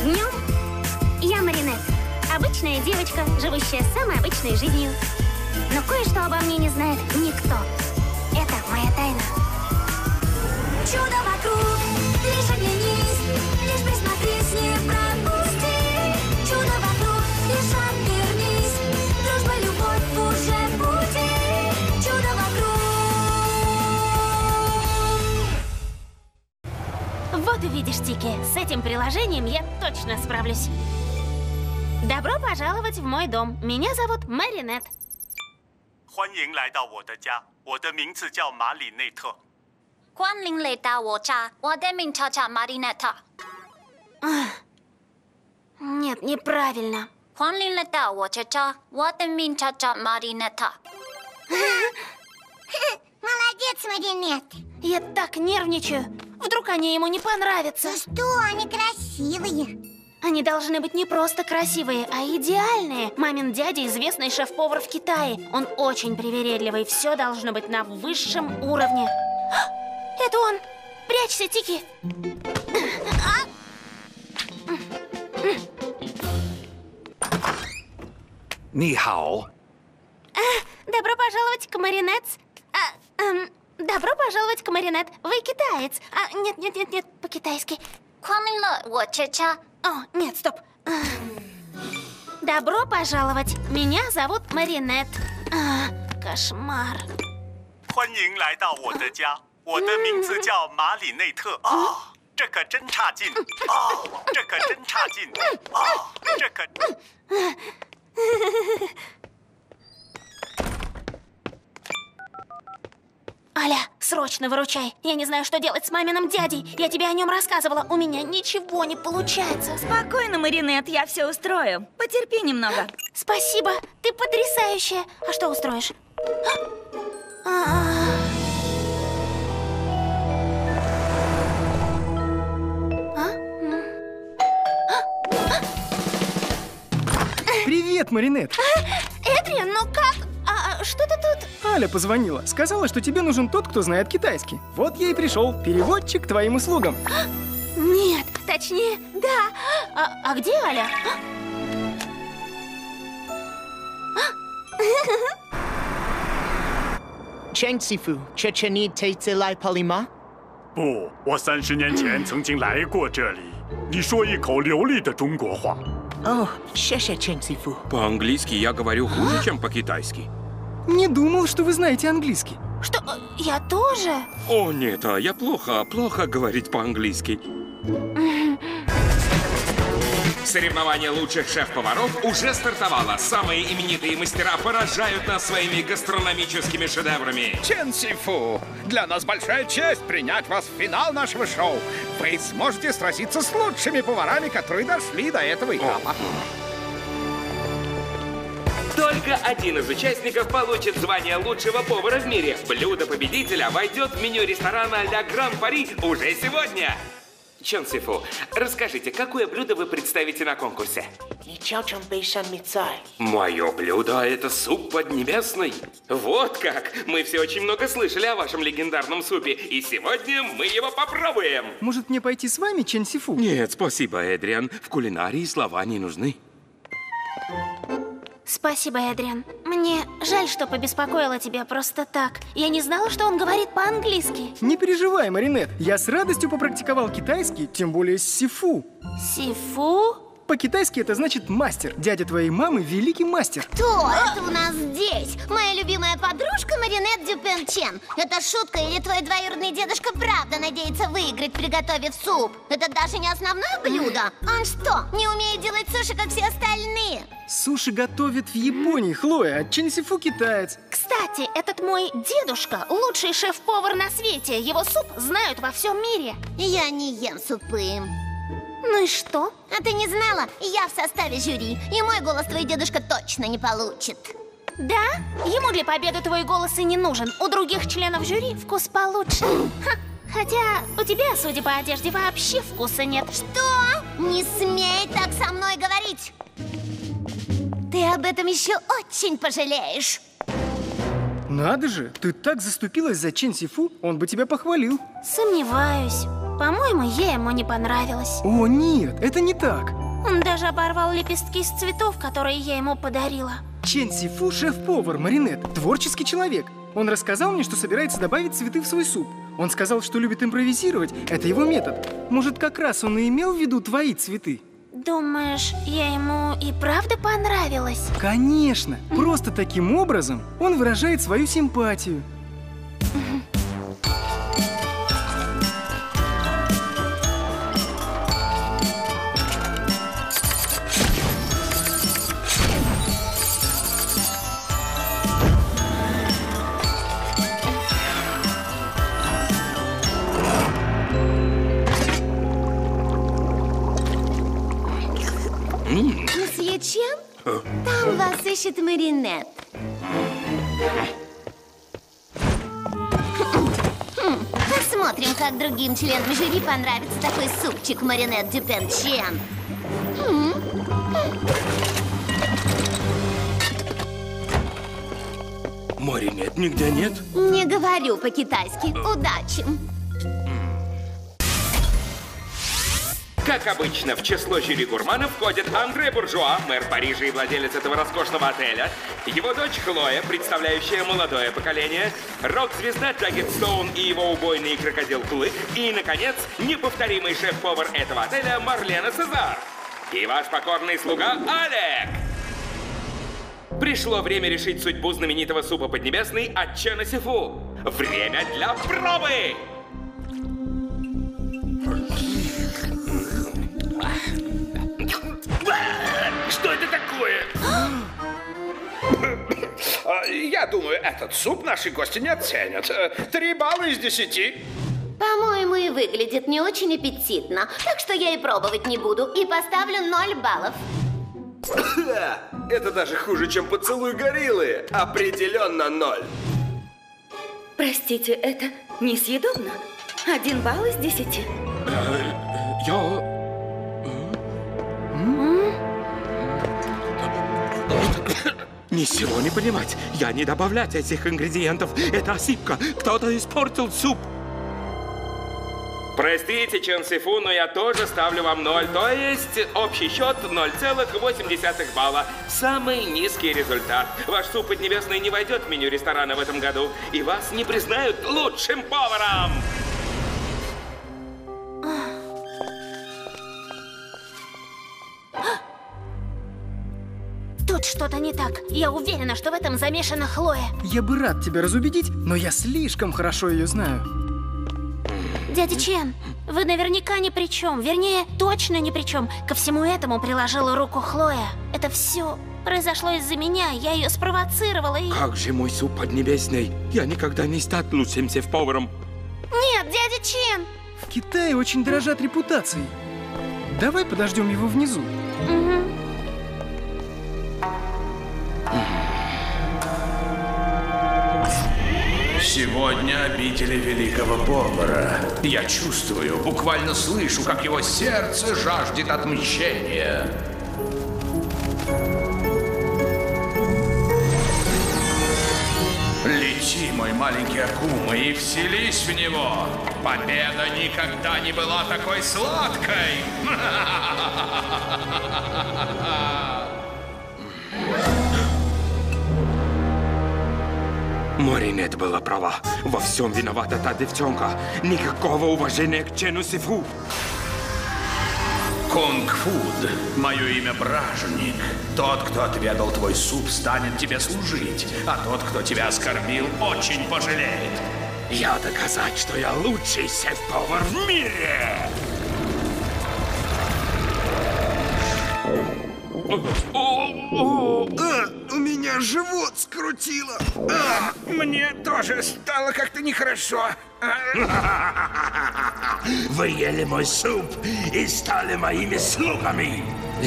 днем. Я Маринет. Обычная девочка, живущая самой обычной жизнью. Но кое-что обо мне не знает никто. Это моя тайна. Чудо вокруг, лишь оглянись, лишь присмотрись, не пропусти. Чудо вокруг, лишь обернись, дружба, любовь уже в пути. Чудо вокруг. Вот увидишь, Тики, с этим приложением я точно справлюсь. Добро пожаловать в мой дом. Меня зовут Маринет. 欢迎来到我的家，我的名字叫马里内特。 欢迎来到我家，我的名字叫Маринета. Нет, неправильно. 欢迎来到我的家，我的名字叫Маринета. Молодец, Маринет. Я так нервничаю. Вдруг они ему не понравятся. Что, они красивые. Они должны быть не просто красивые, а идеальные. Мамин дядя известный шеф-повар в Китае. Он очень привередливый. Все должно быть на высшем уровне. Это он! Прячься, Тики! Ни хао. Добро пожаловать к Маринет. Добро пожаловать к Маринет. Вы китаец. Нет, по-китайски. 欢迎来我的家。 О, нет, стоп. Добро пожаловать. Меня зовут Маринет. Кошмар. 欢迎来到我的家，我的名字叫马里内特。啊，这可真差劲！啊，这可真差劲！啊，这可…… Аля, срочно выручай. Я не знаю, что делать с маминым дядей. Я тебе о нем рассказывала. У меня ничего не получается. Спокойно, Маринет, я все устрою. Потерпи немного. Спасибо, ты потрясающая. А что устроишь? Привет, Маринет. Эдриан, ну как? Что ты тут? Аля позвонила. Сказала, что тебе нужен тот, кто знает китайский. Вот я и пришел. Переводчик к твоим услугам. Нет, точнее, да. А где Аля? Cheng Sifu, Checheni Teitzelai Palima? 不，我30年前曾经来过这里。你说一口流利的中国话。 О, 谢谢 Cheng Sifu. По-английски я говорю хуже, чем по-китайски. Не думал, что вы знаете английский. Что? Я тоже? О, нет, я плохо говорить по-английски. Соревнование лучших шеф-поваров уже стартовало. Самые именитые мастера поражают нас своими гастрономическими шедеврами. Чен Сифу, для нас большая честь принять вас в финал нашего шоу. Вы сможете сразиться с лучшими поварами, которые дошли до этого этапа. Только один из участников получит звание лучшего повара в мире. Блюдо победителя войдет в меню ресторана «Ля Гран Пари» уже сегодня. Чон Сифу, расскажите, какое блюдо вы представите на конкурсе? Мое блюдо – это суп поднебесный. Вот как! Мы все очень много слышали о вашем легендарном супе, и сегодня мы его попробуем. Может, мне пойти с вами, Чен Сифу? Нет, спасибо, Эдриан. В кулинарии слова не нужны. Спасибо, Эдриан. Мне жаль, что побеспокоила тебя просто так. Я не знала, что он говорит по-английски. Не переживай, Маринет. Я с радостью попрактиковал китайский, тем более с Сифу. Сифу? По-китайски это значит мастер. Дядя твоей мамы великий мастер. Кто это у нас здесь? Моя любимая подружка Маринет Дюпен Чен. Это шутка или твой двоюродный дедушка правда надеется выиграть, приготовив суп? Это даже не основное блюдо. Он что, не умеет делать суши, как все остальные? Суши готовят в Японии, Хлоя, а Чен Сифу китаец. Кстати, этот мой дедушка лучший шеф-повар на свете. Его суп знают во всем мире. Я не ем супы. Ну и что? А ты не знала? Я в составе жюри, и мой голос твой дедушка точно не получит. Да? Ему для победы твой голос и не нужен. У других членов жюри вкус получше. Хотя у тебя, судя по одежде, вообще вкуса нет. Что? Не смей так со мной говорить. Ты об этом еще очень пожалеешь. Надо же, ты так заступилась за Чен Сифу, он бы тебя похвалил. Сомневаюсь. По-моему, я ему не понравилась. О, нет, это не так. Он даже оборвал лепестки с цветов, которые я ему подарила. Чен Сифу – шеф-повар, Маринет, творческий человек. Он рассказал мне, что собирается добавить цветы в свой суп. Он сказал, что любит импровизировать. Это его метод. Может, как раз он и имел в виду твои цветы? Думаешь, я ему и правда понравилась? Конечно. Просто таким образом он выражает свою симпатию. Месье Чен? Там вас ищет Маринет. Посмотрим, как другим членам жюри понравится такой супчик Маринет Дюпен Чен. Маринет нигде нет? Не говорю по-китайски. Удачи. Как обычно, в число жюри гурманов входят Андре Буржуа, мэр Парижа и владелец этого роскошного отеля, его дочь Хлоя, представляющая молодое поколение, рок-звезда Джаггет Стоун и его убойный крокодил Клык, и, наконец, неповторимый шеф-повар этого отеля Марлена Сезар. И ваш покорный слуга Алек. Пришло время решить судьбу знаменитого супа Поднебесный от Чена Сифу. Время для пробы! Что это такое? Я думаю, этот суп наши гости не оценят. 3 балла из 10. По-моему, и выглядит не очень аппетитно. Так что я и пробовать не буду. И поставлю 0 баллов. Это даже хуже, чем поцелуй гориллы. Определенно 0. Простите, это несъедобно? 1 балл из 10. Ничего не понимать. Я не добавлять этих ингредиентов. Это ошибка. Кто-то испортил суп. Простите, Чен Сифу, но я тоже ставлю вам 0. То есть общий счет 0,8 балла. Самый низкий результат. Ваш суп Поднебесный не войдет в меню ресторана в этом году. И вас не признают лучшим поваром. Тут что-то не так. Я уверена, что в этом замешана Хлоя. Я бы рад тебя разубедить, но я слишком хорошо ее знаю. Дядя Чен, вы наверняка ни при чем. Вернее, точно ни при чем. Ко всему этому приложила руку Хлоя. Это все произошло из-за меня. Я ее спровоцировала и... Как же мой суп Поднебесный? Я никогда не стану лучшим шеф-поваром. Нет, дядя Чен! В Китае очень дорожат репутацией. Давай подождем его внизу. Сегодня обители великого повара. Я чувствую, буквально слышу, как его сердце жаждет отмщения. Лети, мой маленький Акума, и вселись в него. Победа никогда не была такой сладкой. Маринет была права. Во всем виновата та девчонка. Никакого уважения к Чену Сифу. Кунг-фуд. Мое имя Бражник. Тот, кто отведал твой суп, станет тебе служить. А тот, кто тебя оскорбил, очень пожалеет. Я доказать, что я лучший шеф-повар в мире. У меня живот скрутило. Мне тоже стало как-то нехорошо. Вы ели мой суп и стали моими слугами.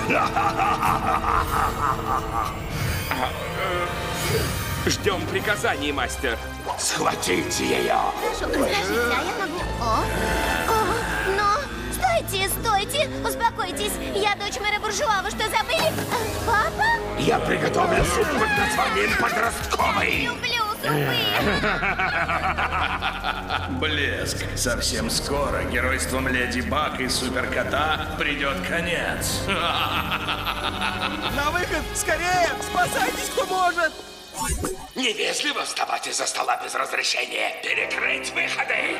Ждем приказаний, мастер. Схватите ее. Хорошо, подождите, а я могу... Но... Стойте, стойте! Успокойтесь. Я дочь мэра Буржуа. Вы что, забыли? Папа? Я приготовлю суп под названием подростковый. Люблю Блеск. Совсем скоро геройством Леди Баг и Суперкота придет конец. На выход! Скорее! Спасайтесь, кто может! Невежливо вставать из-за стола без разрешения. Перекрыть выходы!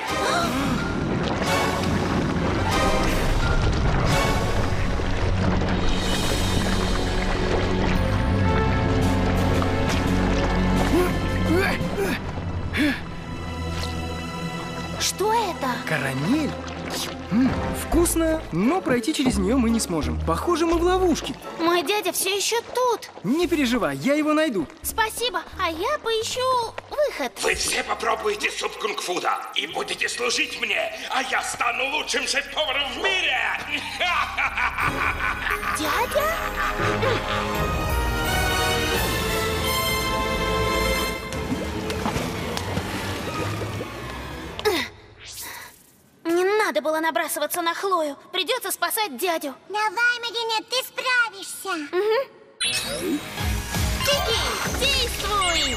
Что это? Карамель? Вкусно, но пройти через нее мы не сможем. Похоже, мы в ловушке. Мой дядя все еще тут. Не переживай, я его найду. Спасибо, а я поищу выход. Вы все попробуете суп кунг-фуда и будете служить мне, а я стану лучшим шеф-поваром в мире! Дядя? Не надо было набрасываться на Хлою. Придется спасать дядю. Давай, Маринет, ты справишься. Кики, действуй!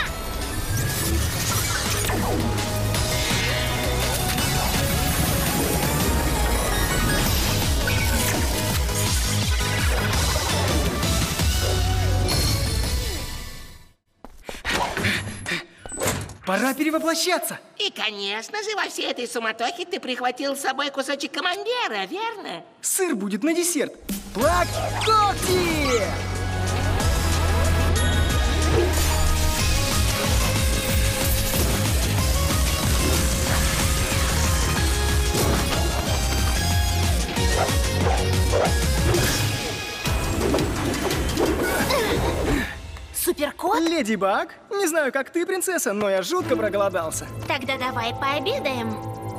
Пора перевоплощаться. И, конечно же, во всей этой суматохе ты прихватил с собой кусочек камамбера, верно? Сыр будет на десерт. Плак-когти! Суперкот? Леди Баг, не знаю, как ты, принцесса, но я жутко проголодался. Тогда давай пообедаем.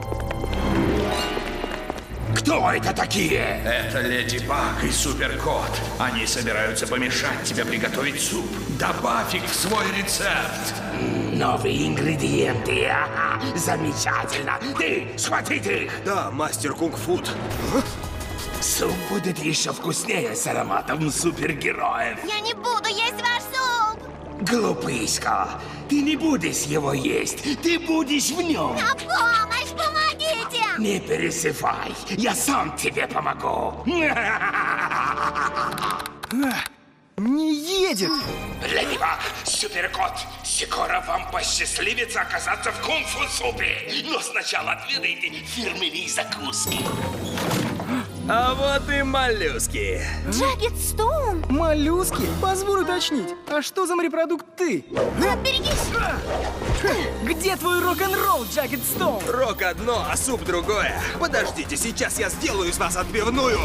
Кто это такие? Это Леди Баг и Суперкот. Они собираются помешать тебе приготовить суп. Добавь их в свой рецепт. Новые ингредиенты. Ага, замечательно. Ты, схватите их. Да, мастер кунг-фуд. Суп будет еще вкуснее с ароматом супергероев. Я не буду есть ваш суп. Глупыська, ты не будешь его есть, ты будешь в нем. На помощь, помогите! Не пересыпай, я сам тебе помогу. Не едет. Леди Баг, Суперкот, скоро вам посчастливится оказаться в кунг-фу-супе. Но сначала отведайте фирменные закуски. А вот и моллюски. Джаггед Стоун? Моллюски? Позволь уточнить. А что за морепродукт ты? Берегись! Где твой рок-н-ролл, Джаггед Стоун? Рок одно, а суп другое. Подождите, сейчас я сделаю из вас отбивную.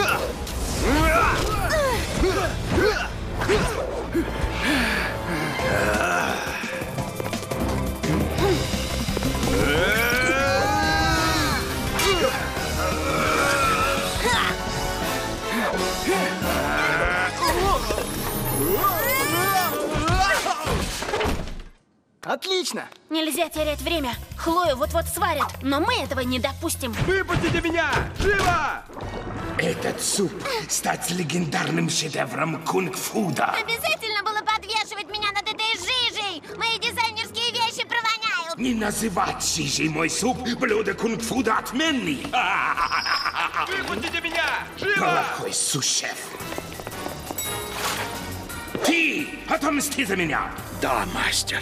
Отлично! Нельзя терять время. Хлою вот-вот сварят, но мы этого не допустим. Выпустите меня! Живо! Этот суп стать легендарным шедевром кунг-фуда. Обязательно было подвешивать меня над этой жижей. Мои дизайнерские вещи провоняют. Не называть жижей мой суп, блюдо кунг-фуда отменный. Выпустите меня! Живо! Плохой су-шеф. Ты отомсти за меня. Да, мастер.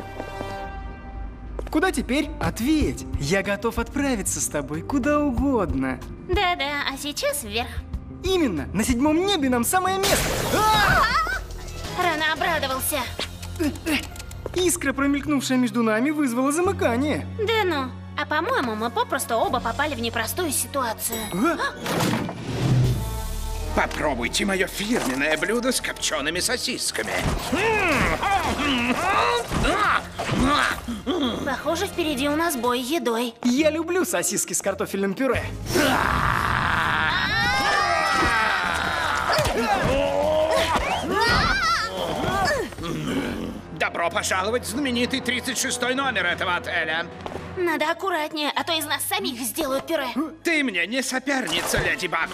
Куда теперь? Ответь. Я готов отправиться с тобой куда угодно. Да-да, а сейчас вверх. Именно. На 7-м небе нам самое место. Рано обрадовался. Искра, промелькнувшая между нами, вызвала замыкание. Да ну. А по-моему, мы попросту оба попали в непростую ситуацию. Попробуйте мое фирменное блюдо с копчеными сосисками. Похоже, впереди у нас бой едой. Я люблю сосиски с картофельным пюре. Добро пожаловать в знаменитый 36-й номер этого отеля. Надо аккуратнее, а то из нас самих сделают пюре. Ты мне не соперница, Леди Баг.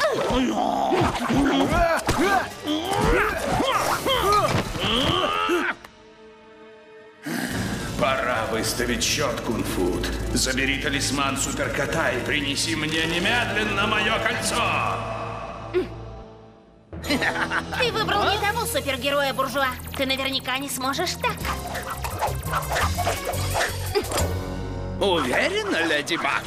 Пора выставить счет, Кунг-Фут. Забери талисман суперкота и принеси мне немедленно мое кольцо. Ты выбрал не того супергероя, буржуа. Ты наверняка не сможешь так. Уверена, Леди Баг?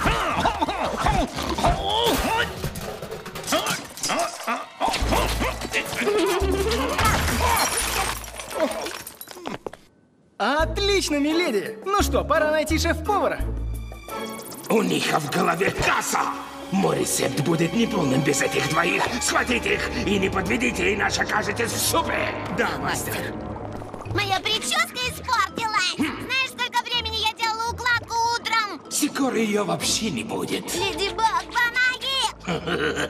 Отлично, миледи! Ну что, пора найти шеф-повара. У них в голове касса! Мой рецепт будет неполным без этих двоих. Схватите их и не подведите, иначе окажетесь в супе. Да, мастер. Моя прическа испортилась. Знаешь, сколько времени я делала укладку утром? Скоро ее вообще не будет. Леди Баг, помоги!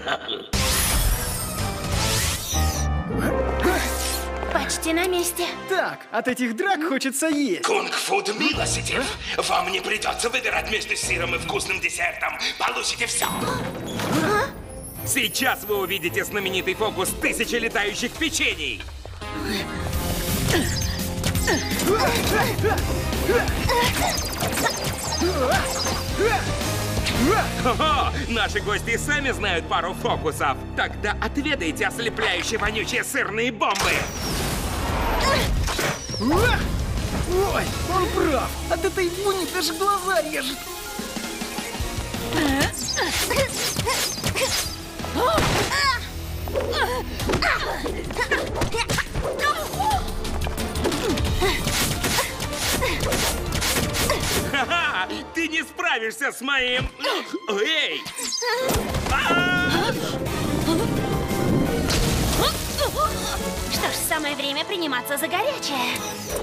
Почти на месте. Так, от этих драк хочется есть. Кунг-Фут милостив. Вам не придется выбирать между сыром и вкусным десертом. Получите все. Сейчас вы увидите знаменитый фокус 1000 летающих печений. Хо-хо! Наши гости сами знают пару фокусов. Тогда отведайте ослепляющие вонючие сырные бомбы. Ой, он прав. От этой вони даже глаза режет. Ха-ха! Ты не справишься с моим... Эй! Что ж, самое время приниматься за горячее.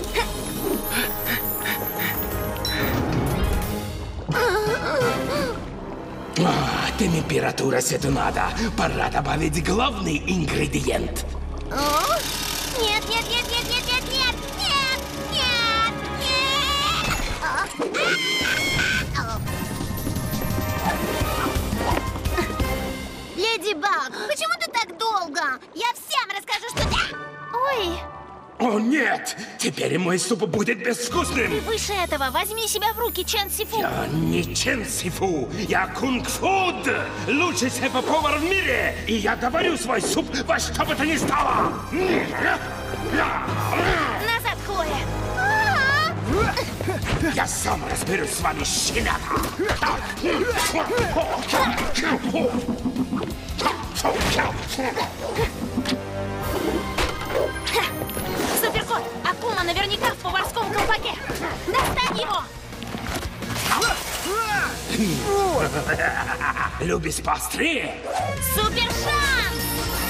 Температура сетунада. Пора добавить главный ингредиент. О? Нет, нет, нет, нет, нет, нет, нет, нет, нет, нет. Леди Баг, почему ты так долго? Я всем расскажу, что ты... Ой. О, нет! Теперь мой суп будет безвкусным! Ты выше этого. Возьми себя в руки, Чен Сифу. Я не Чен Сифу, я Кунг-Фут! Лучший шеф-повар в мире! И я доварю свой суп во что бы то ни стало! Назад, Хлоя! Я сам разберусь с вами, щенята! Суперкот! Акума наверняка в поварском колпаке! Достань его! Любишь поострее? Супер шанс!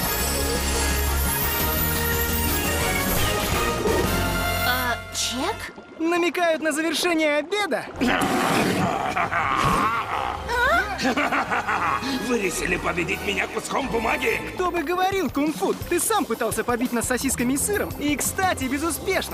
Чек? Намекают на завершение обеда? Вы решили победить меня куском бумаги? Кто бы говорил, Кунг-Фут? Ты сам пытался побить нас сосисками и сыром. И, кстати, безуспешно.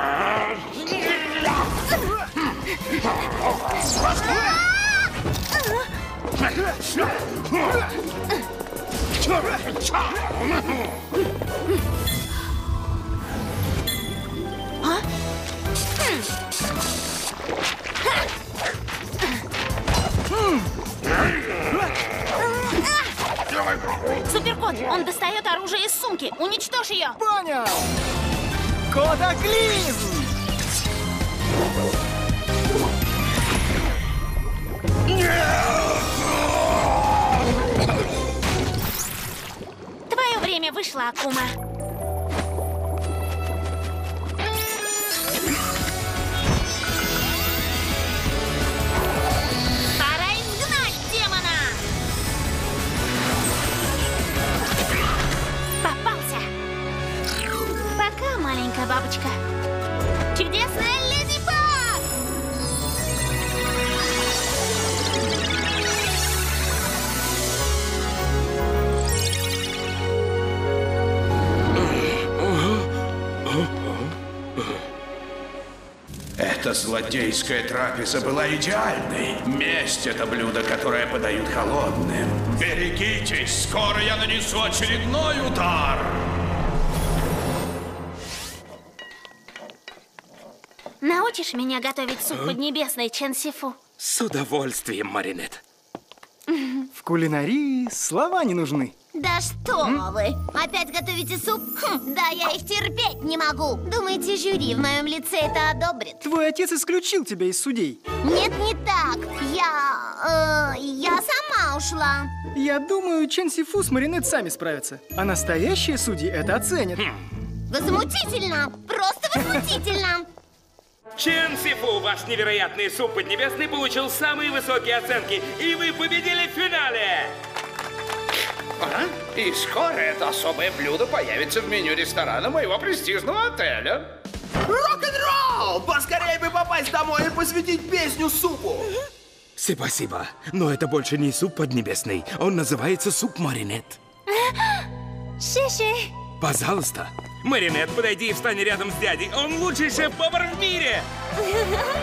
Суперкот, он достает оружие из сумки. Уничтожь ее. Понял. Катаклизм! Твое время вышло, Акума. Пора изгнать демона! Попался! Пока, маленькая бабочка. Чудесная Леди Баг! Эта злодейская трапеза была идеальной. Месть — это блюдо, которое подают холодным. Берегитесь, скоро я нанесу очередной удар. Научишь меня готовить суп поднебесный, Чен Сифу? С удовольствием, Маринет. В кулинарии слова не нужны. Да что вы! Опять готовите суп? Да я их терпеть не могу. Думаете, жюри в моем лице это одобрит? Твой отец исключил тебя из судей. Нет, не так. Я сама ушла. Я думаю, Чен Сифу с Маринет сами справятся. А настоящие судьи это оценят. Возмутительно! Просто возмутительно! Чен Сифу, ваш невероятный суп поднебесный получил самые высокие оценки, и вы победили в финале! И скоро это особое блюдо появится в меню ресторана моего престижного отеля. Рок-н-ролл! Поскорее бы попасть домой и посвятить песню супу. Спасибо, но это больше не суп поднебесный. Он называется суп Маринет. Шиши. Пожалуйста. Маринет, подойди и встань рядом с дядей. Он лучший шеф-повар в мире!